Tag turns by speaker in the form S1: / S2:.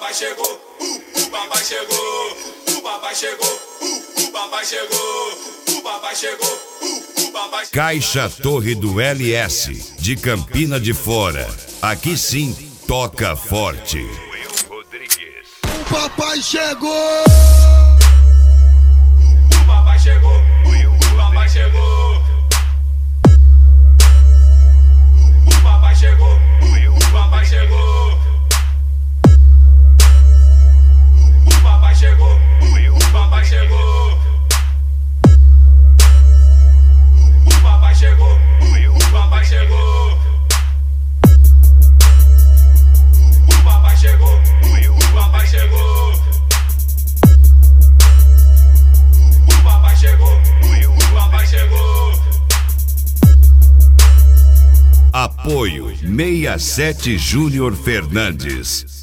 S1: papai chegou, o papai chegou, o papai chegou, o papai chegou, o papai chegou, o papai chegou.
S2: Caixa Torre do LS, de Campina de Fora. Aqui sim, toca forte.
S3: O papai chegou!
S1: O papai chegou, o papai chegou. O papai chegou, o papai chegou. O papai chegou, o papai chegou. O papai chegou, o papai chegou. O papai chegou, o papai chegou. O papai chegou, o papai chegou.
S2: Apoio 67 Júnior Fernandes.